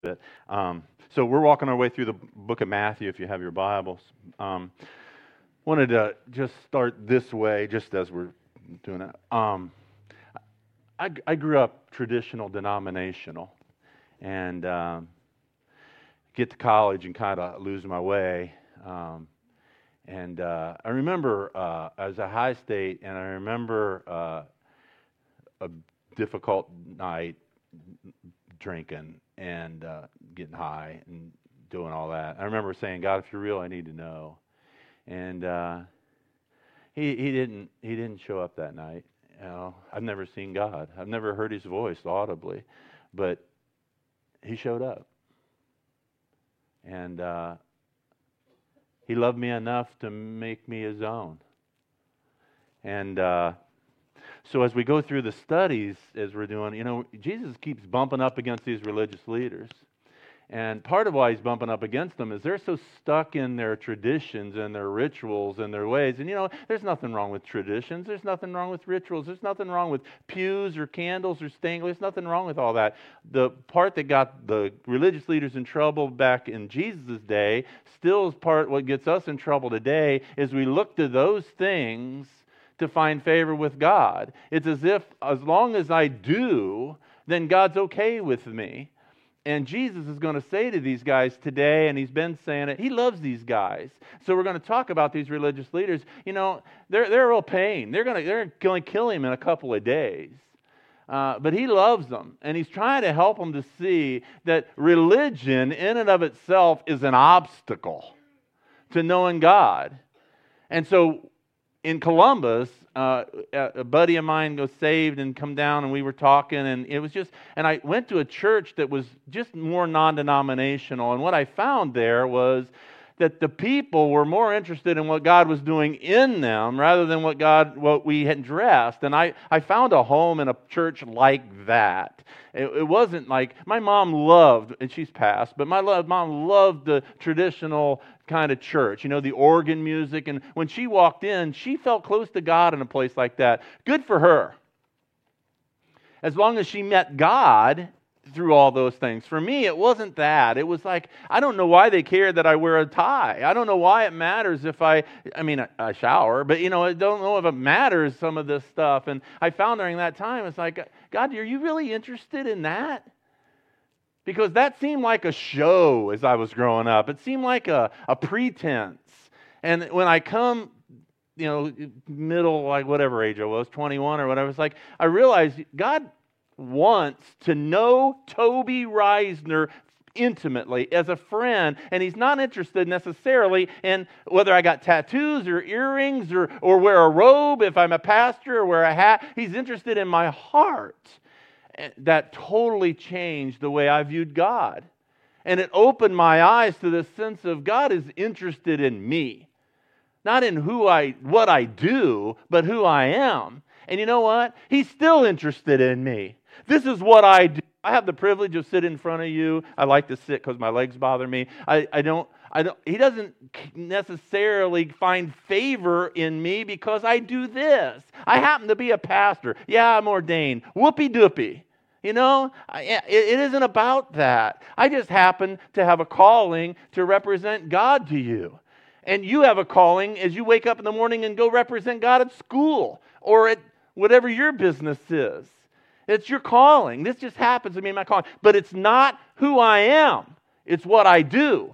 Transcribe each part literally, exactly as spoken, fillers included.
bit. Um, so we're walking our way through the book of Matthew, if you have your Bibles. Um, wanted to just start this way, just as we're doing that. Um, I, I grew up traditional denominational, and um, get to college and kind of lose my way. Um, and uh, I remember uh, I was at High State, and I remember uh, a difficult night drinking and uh, getting high and doing all that. I remember saying, "God, if you're real, I need to know." And uh, he he didn't he didn't show up that night. You know, I've never seen God. I've never heard His voice audibly, but He showed up, and uh, He loved me enough to make me His own. And uh, so as we go through the studies, as we're doing, you know, Jesus keeps bumping up against these religious leaders. And part of why He's bumping up against them is they're so stuck in their traditions and their rituals and their ways. And, you know, there's nothing wrong with traditions. There's nothing wrong with rituals. There's nothing wrong with pews or candles or stained glass. There's nothing wrong with all that. The part that got the religious leaders in trouble back in Jesus' day still is part what gets us in trouble today is we look to those things to find favor with God. It's as if as long as I do, then God's okay with me. And Jesus is going to say to these guys today, and He's been saying it, He loves these guys. So we're going to talk about these religious leaders. You know, they're they're a real pain. They're going to they're going to kill Him in a couple of days. Uh, but He loves them, and He's trying to help them to see that religion in and of itself is an obstacle to knowing God. And so in Columbus, uh, a buddy of mine was saved and come down, and we were talking, and it was just, and I went to a church that was just more non-denominational, and what I found there was that the people were more interested in what God was doing in them rather than what God, what we had dressed. And I, I found a home in a church like that. It, it wasn't like, my mom loved, and she's passed, but my love, mom loved the traditional kind of church, you know, the organ music. And when she walked in, she felt close to God in a place like that. Good for her. As long as she met God through all those things. For me, it wasn't that. It was like, I don't know why they care that I wear a tie. I don't know why it matters if I, I mean, I, I shower, but, you know, I don't know if it matters, some of this stuff. And I found during that time, it's like, God, are you really interested in that? Because that seemed like a show as I was growing up. It seemed like a, a pretense. And when I come, you know, middle, like whatever age I was, twenty-one or whatever, it's like, I realized God wants to know Toby Reisner intimately as a friend, and He's not interested necessarily in whether I got tattoos or earrings or, or wear a robe if I'm a pastor or wear a hat. He's interested in my heart. That totally changed the way I viewed God. And it opened my eyes to the sense of God is interested in me. Not in who I, what I do, but who I am. And you know what? He's still interested in me. This is what I do. I have the privilege of sitting in front of you. I like to sit because my legs bother me. I, I don't, I don't, He doesn't necessarily find favor in me because I do this. I happen to be a pastor. Yeah, I'm ordained. Whoopee-doopie. You know, it, it isn't about that. I just happen to have a calling to represent God to you. And you have a calling as you wake up in the morning and go represent God at school or at whatever your business is. It's your calling. This just happens to be my calling. But it's not who I am. It's what I do.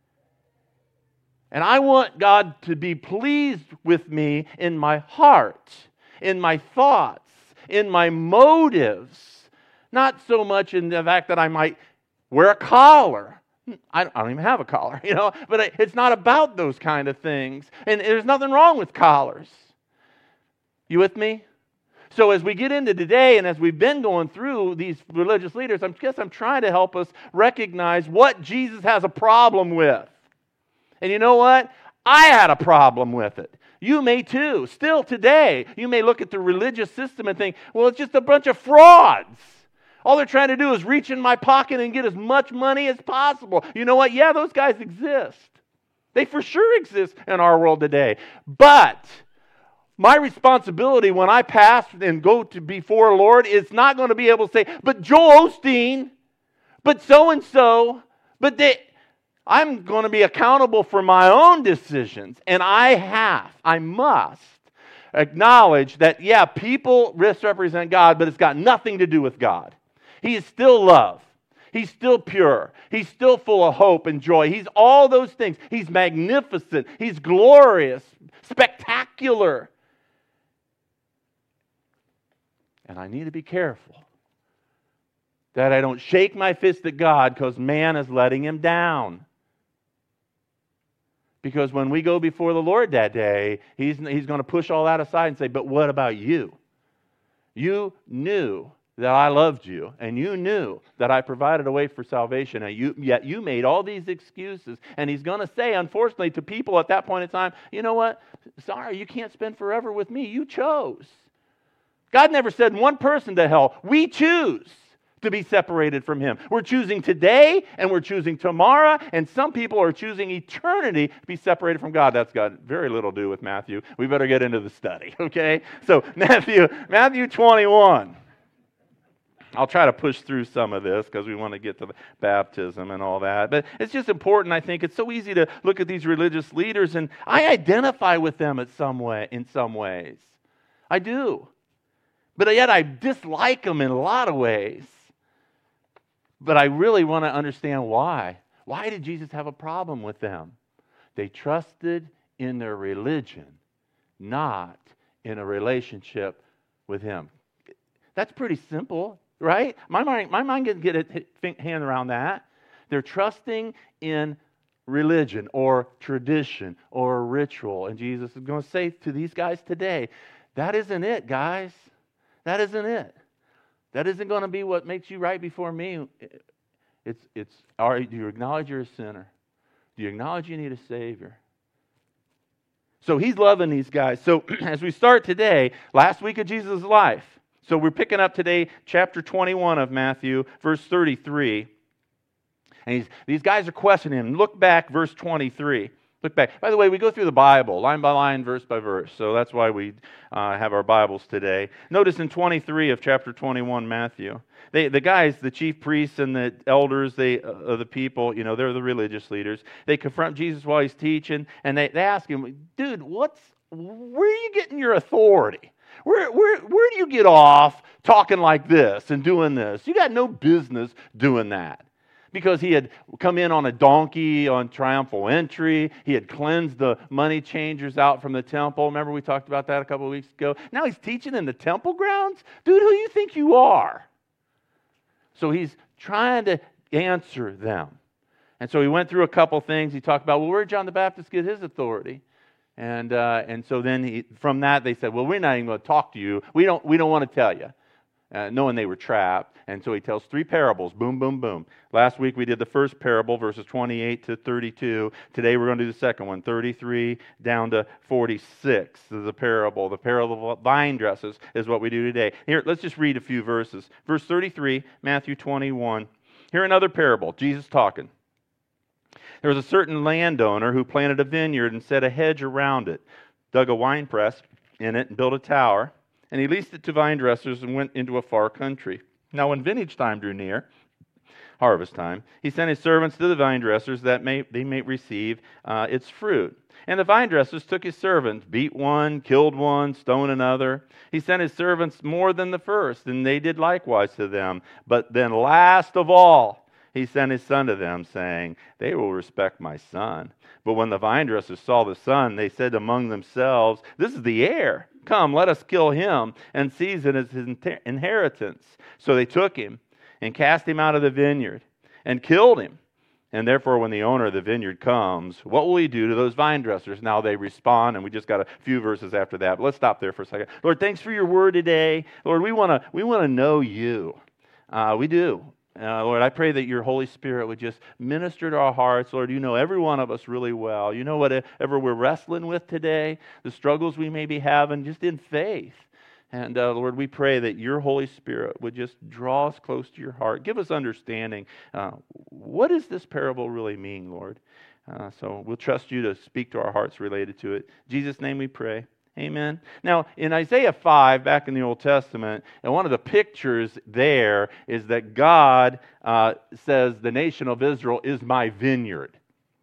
And I want God to be pleased with me in my heart, in my thoughts, in my motives. Not so much in the fact that I might wear a collar. I don't even have a collar, you know. But it's not about those kind of things. And there's nothing wrong with collars. You with me? So as we get into today and as we've been going through these religious leaders, I guess I'm trying to help us recognize what Jesus has a problem with. And you know what? I had a problem with it. You may too. Still today, you may look at the religious system and think, well, it's just a bunch of frauds. All they're trying to do is reach in my pocket and get as much money as possible. You know what? Yeah, those guys exist. They for sure exist in our world today. But my responsibility when I pass and go to before the Lord is not going to be able to say, but Joel Osteen, but so-and-so, but they, I'm going to be accountable for my own decisions. And I have, I must acknowledge that, yeah, people misrepresent God, but it's got nothing to do with God. He is still love. He's still pure. He's still full of hope and joy. He's all those things. He's magnificent. He's glorious, spectacular. And I need to be careful that I don't shake my fist at God because man is letting him down. Because when we go before the Lord that day, He's, he's going to push all that aside and say, but what about you? You knew that I loved you, and you knew that I provided a way for salvation, and you, yet you made all these excuses. And He's going to say, unfortunately, to people at that point in time, you know what? Sorry, you can't spend forever with me. You chose. God never said one person to hell. We choose to be separated from Him. We're choosing today, and we're choosing tomorrow, and some people are choosing eternity to be separated from God. That's got very little to do with Matthew. We better get into the study, okay? So Matthew, Matthew twenty-one. I'll try to push through some of this because we want to get to the baptism and all that. But it's just important, I think. It's so easy to look at these religious leaders, and I identify with them in some way, in some ways. I do. But yet I dislike them in a lot of ways. But I really want to understand why. Why did Jesus have a problem with them? They trusted in their religion, not in a relationship with Him. That's pretty simple. Right? My mind, my mind can get a hand around that. They're trusting in religion or tradition or ritual. And Jesus is going to say to these guys today, that isn't it, guys. That isn't it. That isn't going to be what makes you right before me. It's, it's, are, do you acknowledge you're a sinner? Do you acknowledge you need a Savior? So He's loving these guys. So as we start today, last week of Jesus' life, so we're picking up today chapter twenty-one of Matthew, verse thirty-three. And he's, these guys are questioning Him. Look back, verse twenty-three. Look back. By the way, we go through the Bible, line by line, verse by verse. So that's why we uh, have our Bibles today. Notice in twenty-three of chapter twenty-one, Matthew, they, the guys, the chief priests and the elders they, uh, of the people, you know, they're the religious leaders. They confront Jesus while He's teaching, and they, they ask Him, dude, what's, where are you getting your authority? Where, where, where do you get off talking like this and doing this? You got no business doing that. Because He had come in on a donkey on triumphal entry. He had cleansed the money changers out from the temple. Remember we talked about that a couple of weeks ago? Now He's teaching in the temple grounds? Dude, who do you think you are? So He's trying to answer them. And so He went through a couple things. He talked about, well, where did John the Baptist get his authority? And uh, and so then he, from that they said, well, we're not even going to talk to you. We don't we don't want to tell you, uh, knowing they were trapped. And so He tells three parables. Boom, boom, boom. Last week we did the first parable, verses twenty-eight to thirty-two. Today we're going to do the second one, thirty-three down to forty-six. This is a parable. The parable of vine dressers is what we do today. Here, let's just read a few verses. Verse thirty-three, Matthew twenty-one. Here another parable. Jesus talking. There was a certain landowner who planted a vineyard and set a hedge around it, dug a winepress in it and built a tower, and he leased it to vine dressers and went into a far country. Now when vintage time drew near, harvest time, he sent his servants to the vine dressers that may, they may receive uh, its fruit. And the vine dressers took his servants, beat one, killed one, stoned another. He sent his servants more than the first, and they did likewise to them. But then last of all, He sent His son to them, saying, they will respect my son. But when the vine dressers saw the son, they said among themselves, this is the heir. Come, let us kill him and seize it as his inheritance. So they took him and cast him out of the vineyard and killed him. And therefore, when the owner of the vineyard comes, what will he do to those vine dressers? Now they respond, and we just got a few verses after that. But let's stop there for a second. Lord, thanks for your word today. Lord, we want to we want to know you. Uh, we do. Uh, Lord, I pray that your Holy Spirit would just minister to our hearts. Lord, you know every one of us really well. You know whatever we're wrestling with today, the struggles we may be having just in faith. And uh, Lord, we pray that your Holy Spirit would just draw us close to your heart. Give us understanding. Uh, what does this parable really mean, Lord? Uh, so we'll trust you to speak to our hearts related to it. In Jesus' name we pray. Amen. Now, in Isaiah five, back in the Old Testament, and one of the pictures there is that God uh, says, the nation of Israel is my vineyard.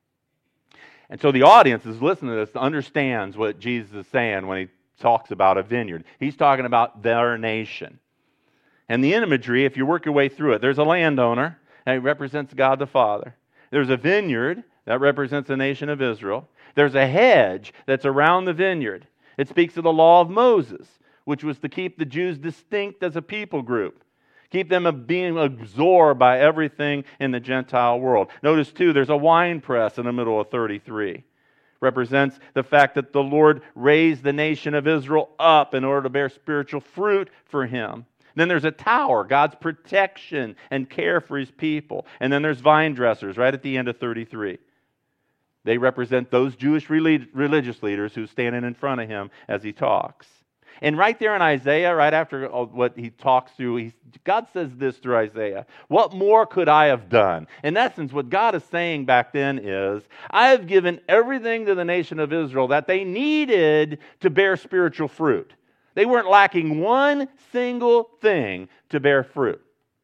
And so the audience is listening to this, understands what Jesus is saying when he talks about a vineyard. He's talking about their nation. And the imagery, if you work your way through it, there's a landowner, and he represents God the Father. There's a vineyard that represents the nation of Israel. There's a hedge that's around the vineyard. It speaks of the law of Moses, which was to keep the Jews distinct as a people group. Keep them being absorbed by everything in the Gentile world. Notice, too, there's a wine press in the middle of thirty-three. Represents the fact that the Lord raised the nation of Israel up in order to bear spiritual fruit for Him. Then there's a tower, God's protection and care for His people. And then there's vine dressers right at the end of thirty-three. They represent those Jewish religious leaders who's standing in front of Him as He talks. And right there in Isaiah, right after what He talks through, he, God says this through Isaiah, "What more could I have done?" In essence, what God is saying back then is, I have given everything to the nation of Israel that they needed to bear spiritual fruit. They weren't lacking one single thing to bear fruit.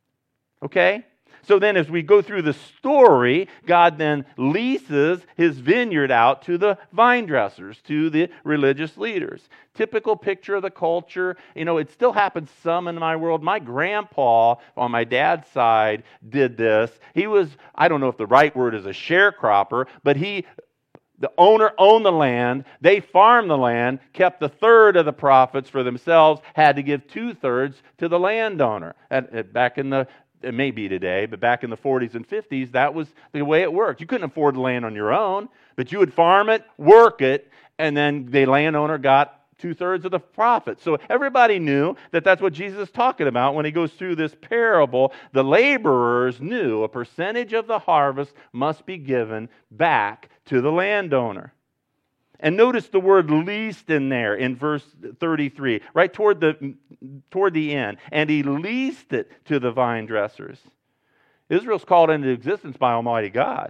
Okay? So then as we go through the story, God then leases His vineyard out to the vine dressers, to the religious leaders. Typical picture of the culture. You know, it still happens some in my world. My grandpa on my dad's side did this. He was, I don't know if the right word is a sharecropper, but he... The owner owned the land, they farmed the land, kept the third of the profits for themselves, had to give two-thirds to the landowner. At, at, back in the, it may be today, but back in the forties and fifties, that was the way it worked. You couldn't afford the land on your own, but you would farm it, work it, and then the landowner got two-thirds of the profit. So everybody knew that that's what Jesus is talking about when He goes through this parable. The laborers knew a percentage of the harvest must be given back to the landowner. And notice the word leased in there in verse thirty-three, right toward the, toward the end. And He leased it to the vine dressers. Israel's called into existence by Almighty God.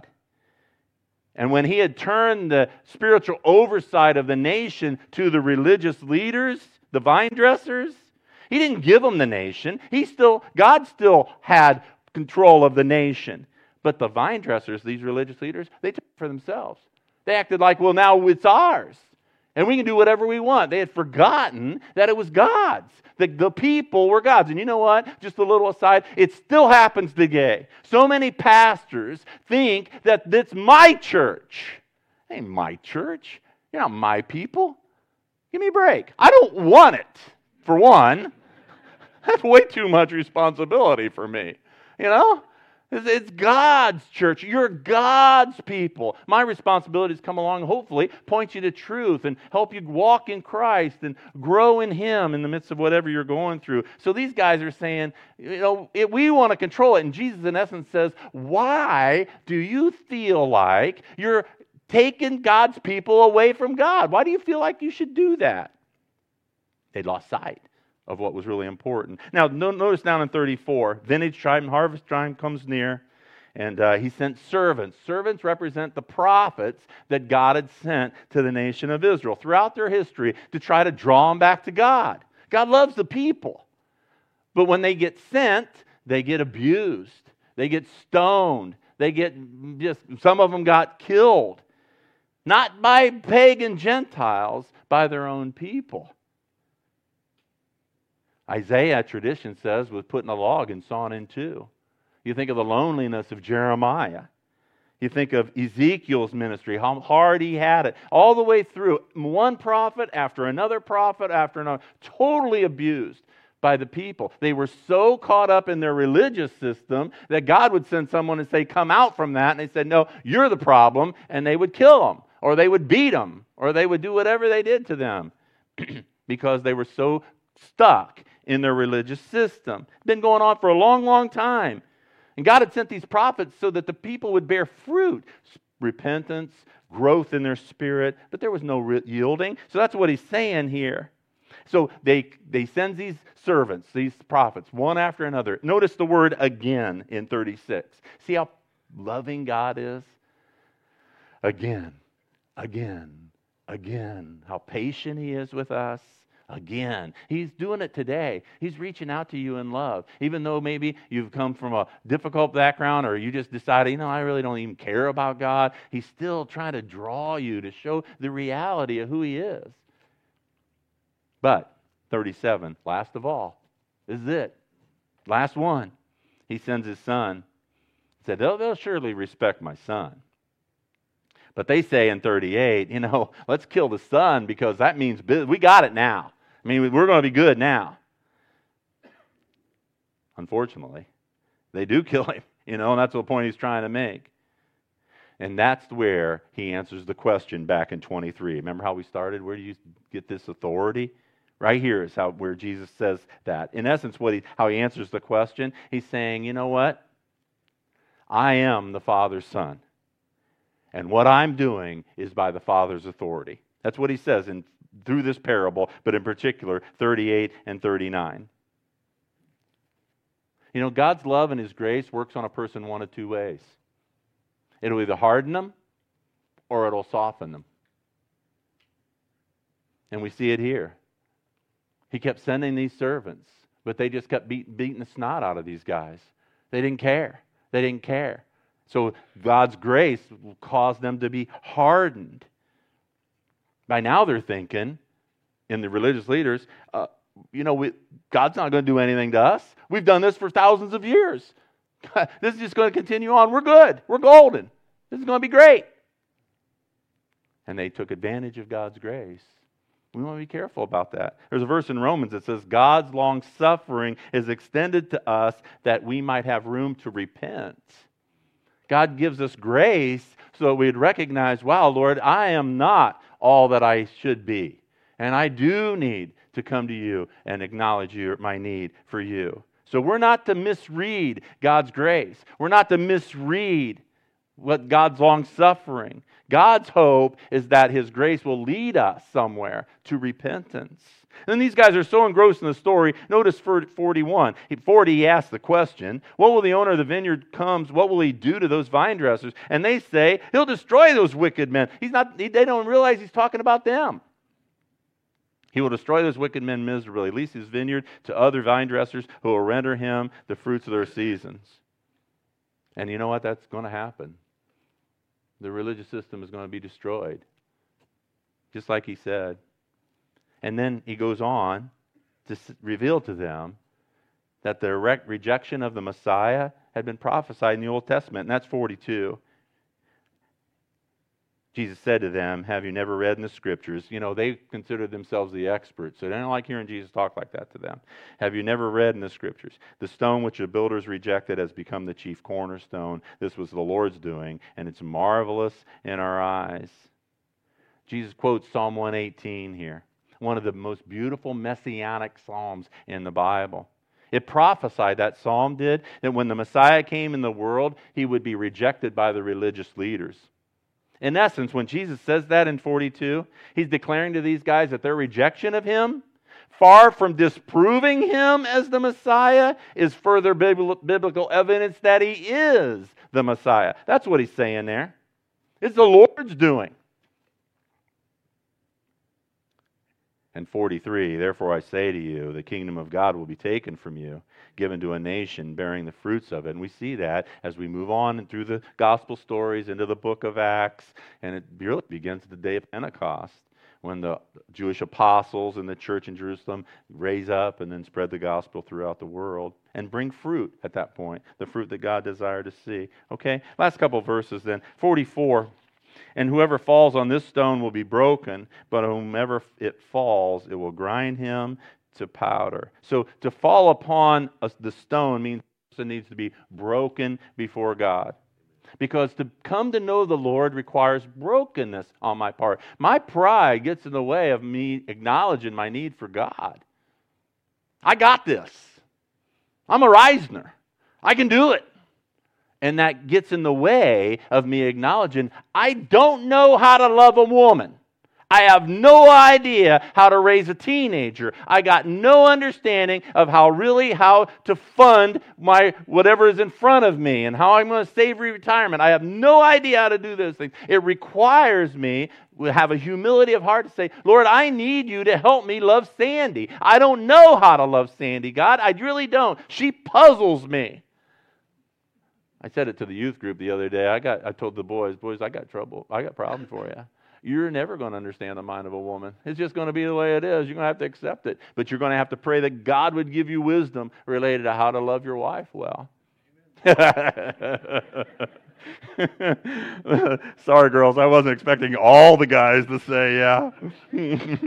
And when He had turned the spiritual oversight of the nation to the religious leaders, the vine dressers, He didn't give them the nation. He still, God still had control of the nation. But the vine dressers, these religious leaders, they took it for themselves. They acted like, well, now it's ours. And we can do whatever we want. They had forgotten that it was God's. That the people were God's. And you know what? Just a little aside, it still happens today. So many pastors think that it's my church. It ain't my church. You're not my people. Give me a break. I don't want it, for one. That's way too much responsibility for me. You know? It's God's church. You're God's people. My responsibility is to come along and hopefully point you to truth and help you walk in Christ and grow in Him in the midst of whatever you're going through. So these guys are saying, you know, it, we want to control it. And Jesus in essence says, why do you feel like you're taking God's people away from God? Why do you feel like you should do that? They lost sight of what was really important. Now, notice down in thirty-four, vintage time and harvest time comes near, and uh, He sent servants. Servants represent the prophets that God had sent to the nation of Israel throughout their history to try to draw them back to God. God loves the people. But when they get sent, they get abused. They get stoned. They get just, some of them got killed. Not by pagan Gentiles, by their own people. Isaiah, tradition says, was put in a log and sawn in two. You think of the loneliness of Jeremiah. You think of Ezekiel's ministry, how hard he had it. All the way through, one prophet after another prophet after another, totally abused by the people. They were so caught up in their religious system that God would send someone and say, come out from that. And they said, no, you're the problem. And they would kill them, or they would beat them, or they would do whatever they did to them because they were so stuck in their religious system. It's been going on for a long, long time. And God had sent these prophets so that the people would bear fruit, repentance, growth in their spirit, but there was no re- yielding. So that's what He's saying here. So they, they send these servants, these prophets, one after another. Notice the word again in thirty-six. See how loving God is? Again, again, again. How patient He is with us. Again, He's doing it today. He's reaching out to you in love. Even though maybe you've come from a difficult background or you just decided, you know, I really don't even care about God. He's still trying to draw you to show the reality of who He is. But, thirty-seven, last of all, this is it. Last one. He sends His Son. He said, they'll, they'll surely respect my Son. But they say in thirty-eight, you know, let's kill the Son because that means we got it now. I mean, we're going to be good now. Unfortunately, they do kill Him, you know, and that's the point He's trying to make. And that's where He answers the question back in twenty-three. Remember how we started? Where do you get this authority? Right here is how where Jesus says that. In essence, what he, how He answers the question, He's saying, you know what? I am the Father's Son. And what I'm doing is by the Father's authority. That's what He says in through this parable, but in particular, thirty-eight and thirty-nine. You know, God's love and His grace works on a person one of two ways. It'll either harden them or it'll soften them. And we see it here. He kept sending these servants, but they just kept beat, beating the snot out of these guys. They didn't care. They didn't care. So God's grace caused them to be hardened. By now they're thinking, in the religious leaders, uh, you know, we, God's not going to do anything to us. We've done this for thousands of years. This is just going to continue on. We're good. We're golden. This is going to be great. And they took advantage of God's grace. We want to be careful about that. There's a verse in Romans that says, God's long suffering is extended to us that we might have room to repent. God gives us grace so that we'd recognize, wow, Lord, I am not all that I should be. And I do need to come to you and acknowledge your, my need for you. So we're not to misread God's grace. We're not to misread what God's long suffering. God's hope is that His grace will lead us somewhere to repentance. And these guys are so engrossed in the story. Notice forty-one. forty, he asks the question, what will the owner of the vineyard comes? What will he do to those vine dressers? And they say, he'll destroy those wicked men. He's not. They don't realize he's talking about them. He will destroy those wicked men miserably, lease his vineyard to other vine dressers who will render him the fruits of their seasons. And you know what? That's going to happen. The religious system is going to be destroyed. Just like he said. And then he goes on to reveal to them that their rejection of the Messiah had been prophesied in the Old Testament. And that's forty-two. Jesus said to them, have you never read in the Scriptures? You know, they considered themselves the experts, so they don't like hearing Jesus talk like that to them. Have you never read in the Scriptures? The stone which the builders rejected has become the chief cornerstone. This was the Lord's doing, and it's marvelous in our eyes. Jesus quotes Psalm one eighteen here, one of the most beautiful messianic psalms in the Bible. It prophesied, that psalm did, that when the Messiah came in the world, He would be rejected by the religious leaders. In essence, when Jesus says that in forty-two, He's declaring to these guys that their rejection of Him, far from disproving Him as the Messiah, is further biblical evidence that He is the Messiah. That's what He's saying there. It's the Lord's doing. And forty-three, therefore I say to you, the kingdom of God will be taken from you, given to a nation bearing the fruits of it. And we see that as we move on and through the gospel stories into the book of Acts. And it really begins at the day of Pentecost, when the Jewish apostles and the church in Jerusalem raise up and then spread the gospel throughout the world and bring fruit at that point, the fruit that God desired to see. Okay, last couple verses then. forty-four. And whoever falls on this stone will be broken, but whomever it falls, it will grind him to powder. So to fall upon a, the stone means the person needs to be broken before God. Because to come to know the Lord requires brokenness on my part. My pride gets in the way of me acknowledging my need for God. I got this. I'm a Reisner. I can do it. And that gets in the way of me acknowledging, I don't know how to love a woman. I have no idea how to raise a teenager. I got no understanding of how really how to fund my whatever is in front of me and how I'm going to save retirement. I have no idea how to do those things. It requires me to have a humility of heart to say, Lord, I need you to help me love Sandy. I don't know how to love Sandy, God. I really don't. She puzzles me. I said it to the youth group the other day. I got I told the boys, boys, I got trouble. I got problems for you. You're never going to understand the mind of a woman. It's just going to be the way it is. You're going to have to accept it. But you're going to have to pray that God would give you wisdom related to how to love your wife well. Sorry, girls. I wasn't expecting all the guys to say yeah.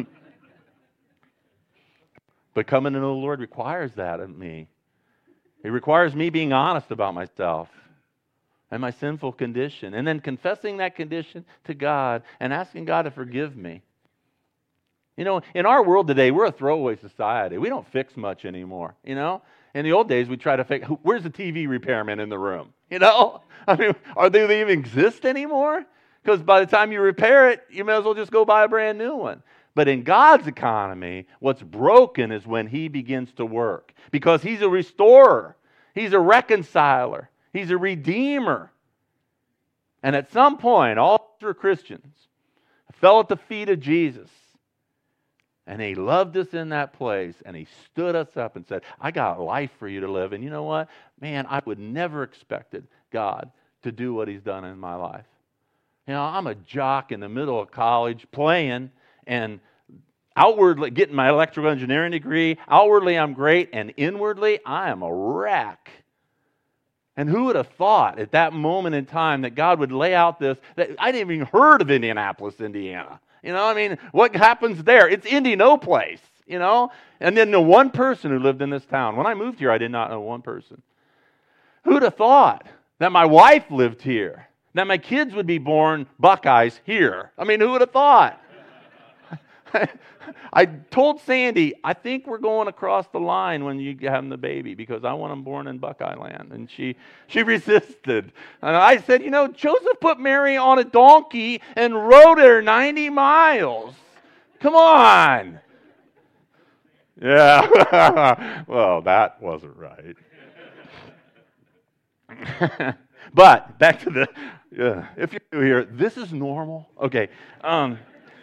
But coming to know the Lord requires that of me. It requires me being honest about myself and my sinful condition, and then confessing that condition to God and asking God to forgive me. You know, in our world today, we're a throwaway society. We don't fix much anymore, you know? In the old days, we try to fix, where's the T V repairman in the room? You know? I mean, are they, they even exist anymore? Because by the time you repair it, you may as well just go buy a brand new one. But in God's economy, what's broken is when He begins to work. Because He's a restorer. He's a reconciler. He's a redeemer. And at some point, all through Christians fell at the feet of Jesus. And He loved us in that place. And He stood us up and said, I got life for you to live. And you know what? Man, I would never expected God to do what He's done in my life. You know, I'm a jock in the middle of college playing and outwardly getting my electrical engineering degree. Outwardly, I'm great. And inwardly, I am a wreck. And who would have thought at that moment in time that God would lay out this, that I didn't even heard of Indianapolis, Indiana. You know, I mean, what happens there? It's Indy no place, you know? And then the one person who lived in this town. When I moved here, I did not know one person. Who'd have thought that my wife lived here? That my kids would be born Buckeyes here? I mean, who would have thought? I told Sandy, I think we're going across the line when you have the baby because I want them born in Buckeye land. And she she resisted. And I said, you know, Joseph put Mary on a donkey and rode her ninety miles. Come on. Yeah. Well, that wasn't right. But back to the, uh, if you're new here, this is normal. Okay. Um,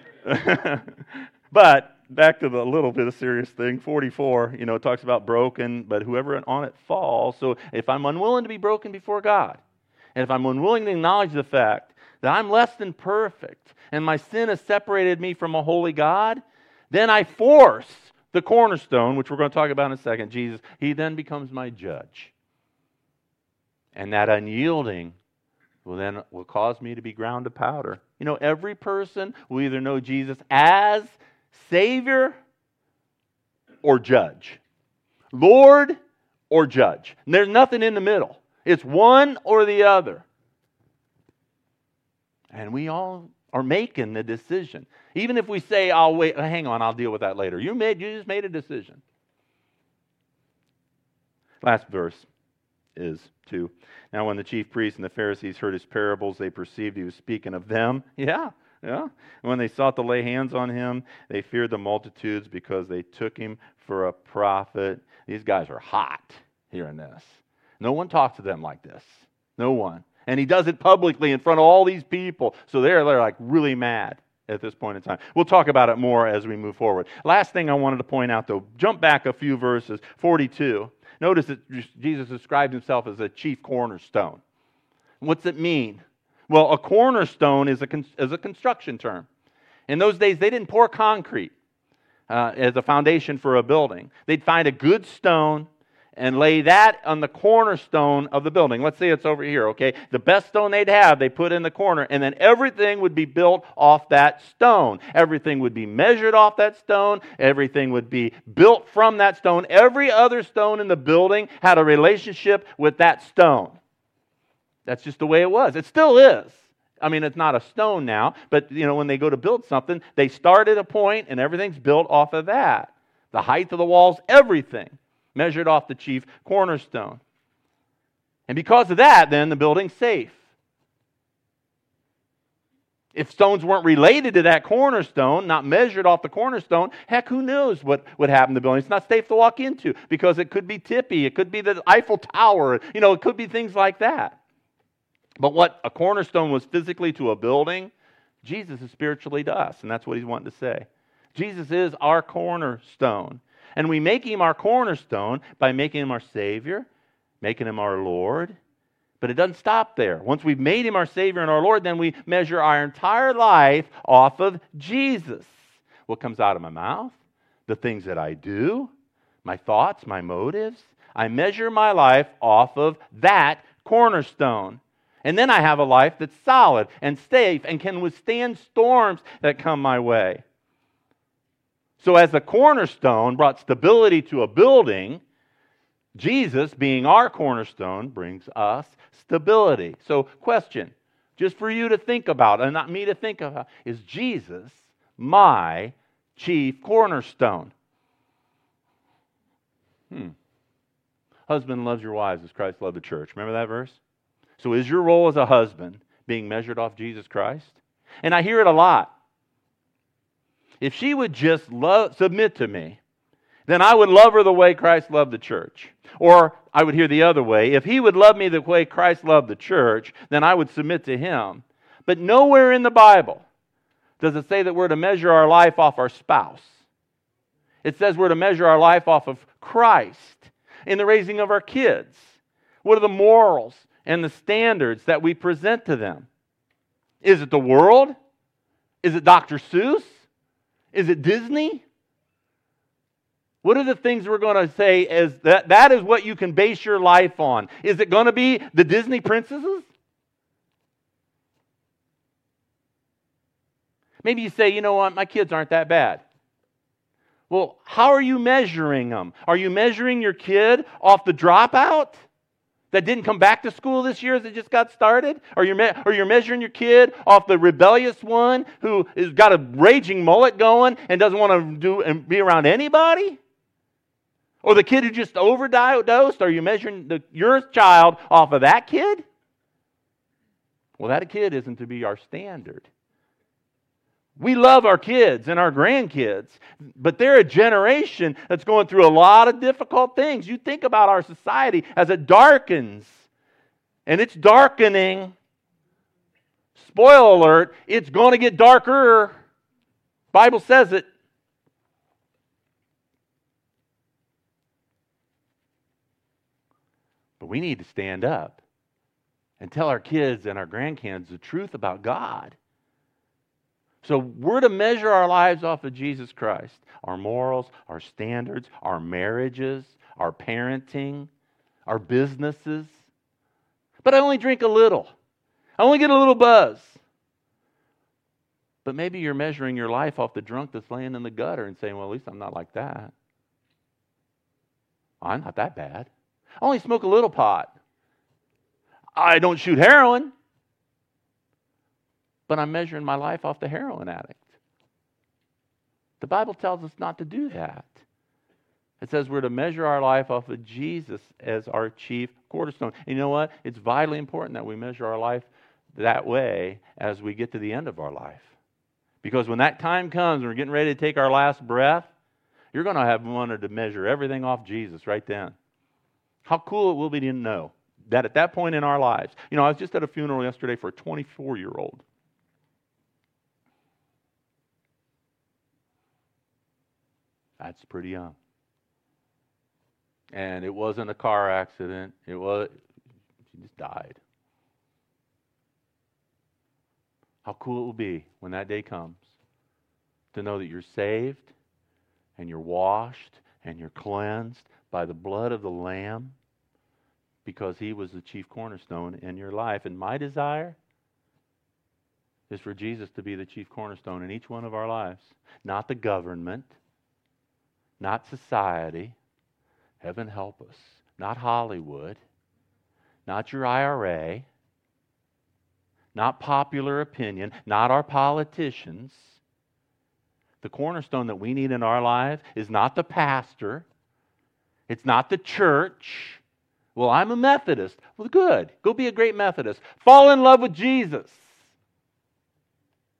but back to the little bit of serious thing, forty-four, you know, it talks about broken, but whoever on it falls. So if I'm unwilling to be broken before God, and if I'm unwilling to acknowledge the fact that I'm less than perfect, and my sin has separated me from a holy God, then I force the cornerstone, which we're going to talk about in a second, Jesus. He then becomes my judge. And that unyielding will then will cause me to be ground to powder. You know, every person will either know Jesus as Savior or judge. Lord or judge. And there's nothing in the middle. It's one or the other. And we all are making the decision. Even if we say, I'll wait, hang on, I'll deal with that later. You made you just made a decision. Last verse is two. Now when the chief priests and the Pharisees heard his parables, they perceived he was speaking of them. Yeah, yeah. And when they sought to lay hands on him, they feared the multitudes because they took him for a prophet. These guys are hot hearing this. No one talks to them like this. No one. And he does it publicly in front of all these people. So they're, they're like really mad at this point in time. We'll talk about it more as we move forward. Last thing I wanted to point out, though, jump back a few verses, forty-two. Notice that Jesus described himself as a chief cornerstone. What's it mean? Well, a cornerstone is a, is a construction term. In those days, they didn't pour concrete uh, as a foundation for a building. They'd find a good stone and lay that on the cornerstone of the building. Let's say it's over here, okay? The best stone they'd have, they put in the corner, and then everything would be built off that stone. Everything would be measured off that stone. Everything would be built from that stone. Every other stone in the building had a relationship with that stone. That's just the way it was. It still is. I mean, it's not a stone now, but you know, when they go to build something, they start at a point, and everything's built off of that. The height of the walls, everything measured off the chief cornerstone. And because of that, then the building's safe. If stones weren't related to that cornerstone, not measured off the cornerstone, heck, who knows what would happen to the building? It's not safe to walk into because it could be tippy. It could be the Eiffel Tower. You know, it could be things like that. But what a cornerstone was physically to a building, Jesus is spiritually to us, and that's what he's wanting to say. Jesus is our cornerstone. And we make him our cornerstone by making him our Savior, making him our Lord. But it doesn't stop there. Once we've made him our Savior and our Lord, then we measure our entire life off of Jesus. What comes out of my mouth, the things that I do, my thoughts, my motives. I measure my life off of that cornerstone. And then I have a life that's solid and safe and can withstand storms that come my way. So as the cornerstone brought stability to a building, Jesus, being our cornerstone, brings us stability. So, question, just for you to think about, and not me to think about, is Jesus my chief cornerstone? Hmm. Husband loves your wives as Christ loved the church. Remember that verse? So is your role as a husband being measured off Jesus Christ? And I hear it a lot. If she would just love, submit to me, then I would love her the way Christ loved the church. Or I would hear the other way. If he would love me the way Christ loved the church, then I would submit to him. But nowhere in the Bible does it say that we're to measure our life off our spouse. It says we're to measure our life off of Christ in the raising of our kids. What are the morals and the standards that we present to them? Is it the world? Is it Doctor Seuss? Is it Disney? What are the things we're going to say is that that is what you can base your life on? Is it going to be the Disney princesses? Maybe you say, you know what, my kids aren't that bad. Well, how are you measuring them? Are you measuring your kid off the dropout that didn't come back to school this year as it just got started? Or you're, me- or you're measuring your kid off the rebellious one who has got a raging mullet going and doesn't want to do and be around anybody? Or the kid who just overdosed? Are you measuring the, your child off of that kid? Well, that kid isn't to be our standard. We love our kids and our grandkids, but they're a generation that's going through a lot of difficult things. You think about our society as it darkens, and it's darkening. Spoiler alert, it's going to get darker. Bible says it. But we need to stand up and tell our kids and our grandkids the truth about God. So we're to measure our lives off of Jesus Christ. Our morals, our standards, our marriages, our parenting, our businesses. But I only drink a little. I only get a little buzz. But maybe you're measuring your life off the drunk that's laying in the gutter and saying, well, at least I'm not like that. I'm not that bad. I only smoke a little pot. I don't shoot heroin. But I'm measuring my life off the heroin addict. The Bible tells us not to do that. It says we're to measure our life off of Jesus as our chief cornerstone. And you know what? It's vitally important that we measure our life that way as we get to the end of our life. Because when that time comes and we're getting ready to take our last breath, you're going to have wanted to measure everything off Jesus right then. How cool it will be to know that at that point in our lives. You know, I was just at a funeral yesterday for a twenty-four-year-old. That's pretty young. And it wasn't a car accident. It was, she just died. How cool it will be when that day comes to know that you're saved and you're washed and you're cleansed by the blood of the Lamb because He was the chief cornerstone in your life. And my desire is for Jesus to be the chief cornerstone in each one of our lives. Not the government, not society, heaven help us, not Hollywood, not your I R A, not popular opinion, not our politicians. The cornerstone that we need in our lives is not the pastor. It's not the church. Well, I'm a Methodist. Well, good. Go be a great Methodist. Fall in love with Jesus.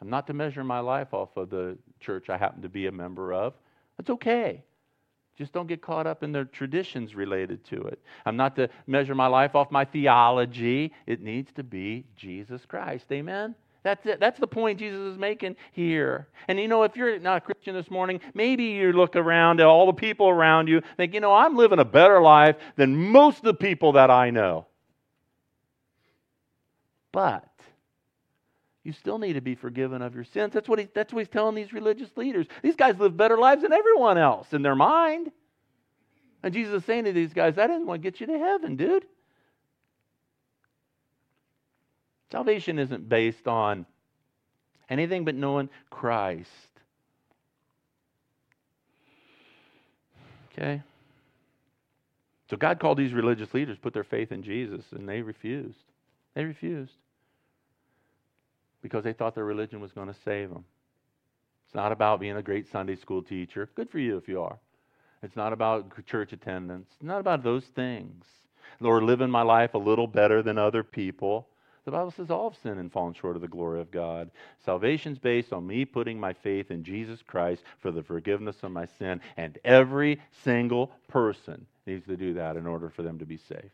I'm not to measure my life off of the church I happen to be a member of. That's okay. Just don't get caught up in the traditions related to it. I'm not to measure my life off my theology. It needs to be Jesus Christ. Amen? That's it. That's the point Jesus is making here. And you know, if you're not a Christian this morning, maybe you look around at all the people around you, think, you know, I'm living a better life than most of the people that I know. But you still need to be forgiven of your sins. That's what, he, that's what he's telling these religious leaders. These guys live better lives than everyone else in their mind. And Jesus is saying to these guys, I didn't want to get you to heaven, dude. Salvation isn't based on anything but knowing Christ. Okay? So God called these religious leaders, put their faith in Jesus, and they refused. They refused. Because they thought their religion was going to save them. It's not about being a great Sunday school teacher. Good for you if you are. It's not about church attendance. It's not about those things. Lord, living my life a little better than other people. The Bible says all have sinned and fallen short of the glory of God. Salvation's based on me putting my faith in Jesus Christ for the forgiveness of my sin. And every single person needs to do that in order for them to be saved.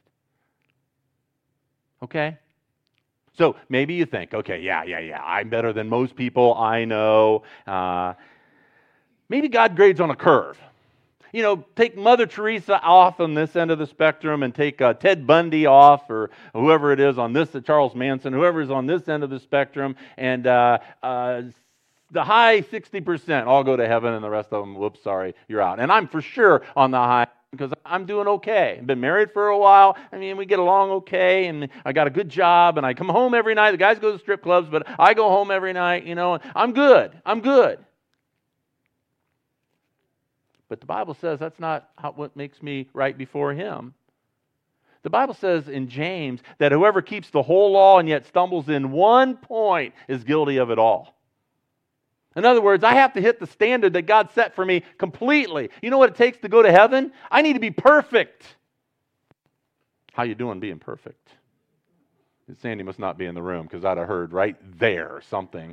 Okay? So maybe you think, okay, yeah, yeah, yeah, I'm better than most people I know. Uh, maybe God grades on a curve. You know, take Mother Teresa off on this end of the spectrum and take uh, Ted Bundy off, or whoever it is on this, uh, Charles Manson, whoever is on this end of the spectrum, and uh, uh, the high sixty percent all go to heaven, and the rest of them, whoops, sorry, you're out. And I'm for sure on the high, because I'm doing okay. I've been married for a while. I mean, we get along okay, and I got a good job, and I come home every night. The guys go to strip clubs, but I go home every night, you know. I'm good. I'm good. But the Bible says that's not how, what makes me right before Him. The Bible says in James that whoever keeps the whole law and yet stumbles in one point is guilty of it all. In other words, I have to hit the standard that God set for me completely. You know what it takes to go to heaven? I need to be perfect. How you doing being perfect? Sandy must not be in the room, because I'd have heard right there something.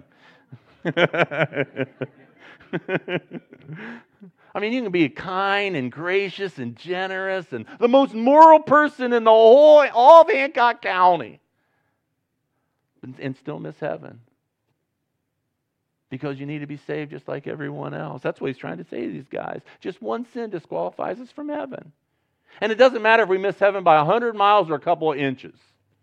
I mean, you can be kind and gracious and generous and the most moral person in the whole, all of Hancock County, and still miss heaven. Because you need to be saved just like everyone else. That's what he's trying to say to these guys. Just one sin disqualifies us from heaven. And it doesn't matter if we miss heaven by a hundred miles or a couple of inches.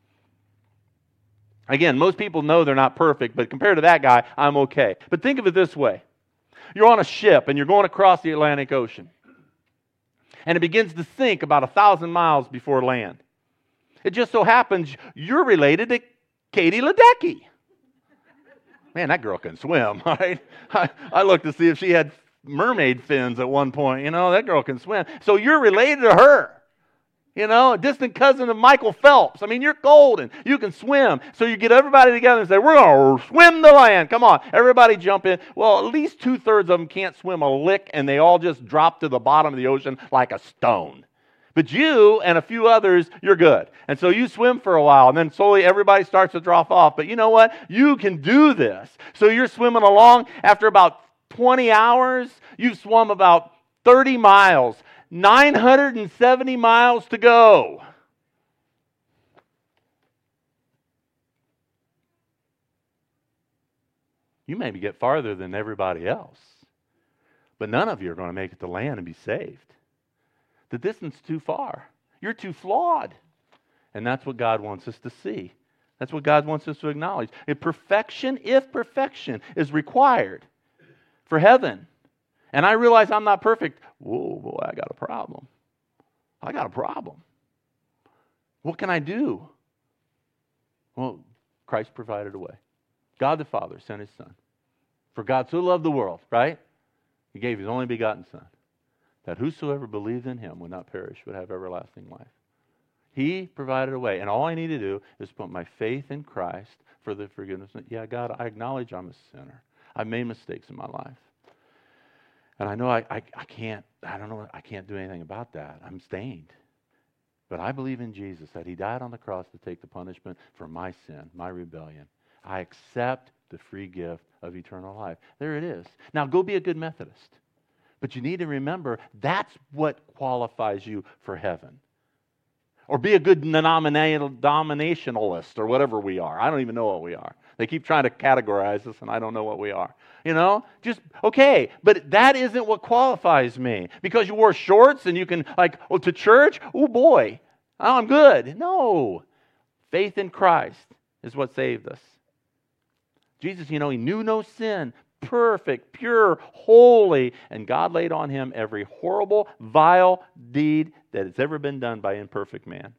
Again, most people know they're not perfect, but compared to that guy, I'm okay. But think of it this way. You're on a ship and you're going across the Atlantic Ocean. And it begins to sink about a thousand miles before land. It just so happens you're related to Katie Ledecky. Man, that girl can swim, right? I, I looked to see if she had mermaid fins at one point. You know, that girl can swim. So you're related to her. You know, a distant cousin of Michael Phelps. I mean, you're golden. You can swim. So you get everybody together and say, we're going to swim the land. Come on. Everybody jump in. Well, at least two-thirds of them can't swim a lick, and they all just drop to the bottom of the ocean like a stone. But you and a few others, you're good. And so you swim for a while, and then slowly everybody starts to drop off. But you know what? You can do this. So you're swimming along. After about twenty hours, you've swum about thirty miles. nine hundred seventy miles to go. You maybe get farther than everybody else, but none of you are going to make it to land and be saved. The distance is too far. You're too flawed. And that's what God wants us to see. That's what God wants us to acknowledge. If perfection, if perfection is required for heaven, and I realize I'm not perfect, whoa, boy, I got a problem. I got a problem. What can I do? Well, Christ provided a way. God the Father sent His Son. For God so loved the world, right? He gave His only begotten Son, that whosoever believed in Him would not perish, but have everlasting life. He provided a way, and all I need to do is put my faith in Christ for the forgiveness. Yeah, God, I acknowledge I'm a sinner. I've made mistakes in my life. And I know I, I, I can't, I don't know, I can't do anything about that. I'm stained. But I believe in Jesus, that He died on the cross to take the punishment for my sin, my rebellion. I accept the free gift of eternal life. There it is. Now go be a good Methodist. But you need to remember that's what qualifies you for heaven. Or be a good denominationalist or whatever we are. I don't even know what we are. They keep trying to categorize us and I don't know what we are. You know, just, okay, but that isn't what qualifies me. Because you wore shorts and you can, like, oh, to church? Oh boy, oh, I'm good. No. Faith in Christ is what saved us. Jesus, you know, he knew no sin, perfect, pure, holy, and God laid on him every horrible, vile deed that has ever been done by imperfect man.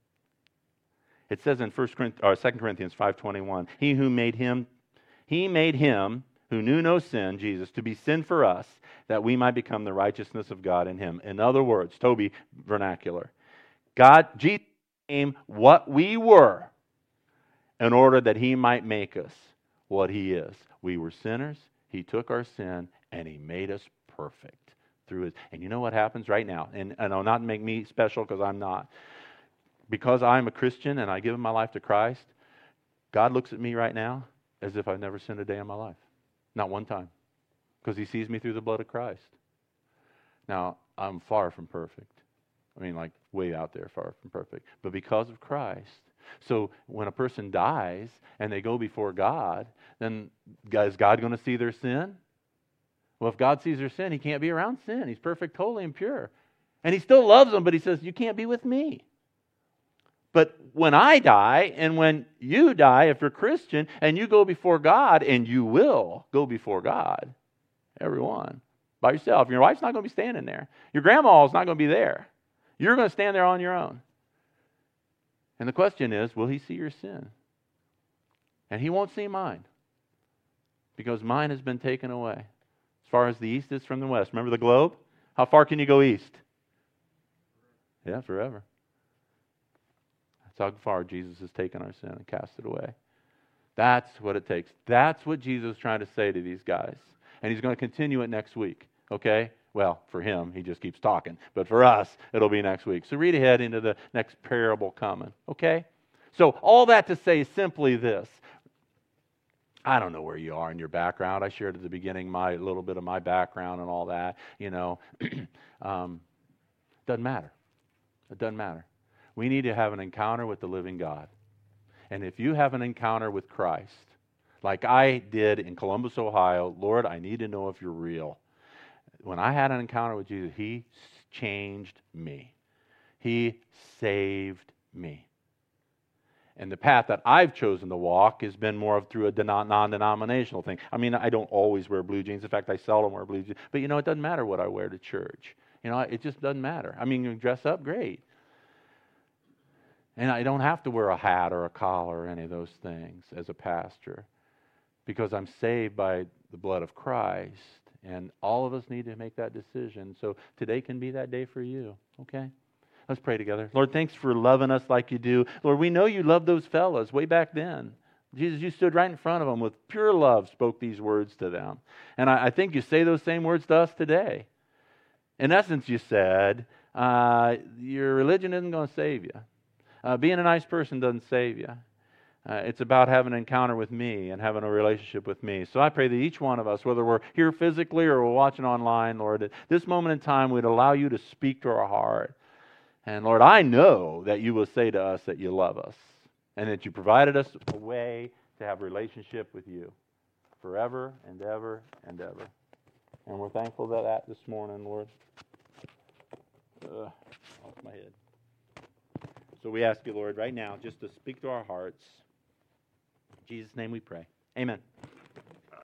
It says in First Corinthians, or Second Corinthians five twenty-one, he who made him, he made him who knew no sin, Jesus, to be sin for us, that we might become the righteousness of God in him. In other words, Toby vernacular, God, Jesus became what we were in order that he might make us what he is. We were sinners, he took our sin, and he made us perfect through his. And you know what happens right now? And, and I'll not make me special because I'm not. Because I'm a Christian and I give my life to Christ, God looks at me right now as if I've never sinned a day in my life. Not one time. Because he sees me through the blood of Christ. Now, I'm far from perfect. I mean, like way out there, far from perfect. But because of Christ. So when a person dies and they go before God, then is God going to see their sin? Well, if God sees their sin, he can't be around sin. He's perfect, holy, and pure. And he still loves them, but he says, you can't be with me. But when I die, and when you die, if you're Christian, and you go before God, and you will go before God, everyone, by yourself. Your wife's not going to be standing there. Your grandma's not going to be there. You're going to stand there on your own. And the question is, will he see your sin? And he won't see mine. Because mine has been taken away. As far as the east is from the west. Remember the globe? How far can you go east? Yeah, forever. That's how far Jesus has taken our sin and cast it away. That's what it takes. That's what Jesus is trying to say to these guys. And he's going to continue it next week. Okay? Well, for him, he just keeps talking. But for us, it'll be next week. So read ahead into the next parable coming. Okay? So all that to say simply this. I don't know where you are in your background. I shared at the beginning my a little bit of my background and all that. You know, um, doesn't matter. It doesn't matter. We need to have an encounter with the living God. And if you have an encounter with Christ, like I did in Columbus, Ohio, Lord, I need to know if you're real. When I had an encounter with Jesus, he changed me. He saved me. And the path that I've chosen to walk has been more of through a non-denominational thing. I mean, I don't always wear blue jeans. In fact, I seldom wear blue jeans. But, you know, it doesn't matter what I wear to church. You know, it just doesn't matter. I mean, you dress up, great. And I don't have to wear a hat or a collar or any of those things as a pastor because I'm saved by the blood of Christ. And all of us need to make that decision. So today can be that day for you, okay? Let's pray together. Lord, thanks for loving us like you do. Lord, we know you loved those fellas way back then. Jesus, you stood right in front of them with pure love, spoke these words to them. And I, I think you say those same words to us today. In essence, you said, uh, your religion isn't going to save you. Uh, being a nice person doesn't save you. Uh, it's about having an encounter with me and having a relationship with me. So I pray that each one of us, whether we're here physically or we're watching online, Lord, at this moment in time, we'd allow you to speak to our heart. And Lord, I know that you will say to us that you love us and that you provided us a way to have a relationship with you forever and ever and ever. And we're thankful for that this morning, Lord. Ugh, off my head. So we ask you, Lord, right now, just to speak to our hearts. In Jesus' name we pray. Amen.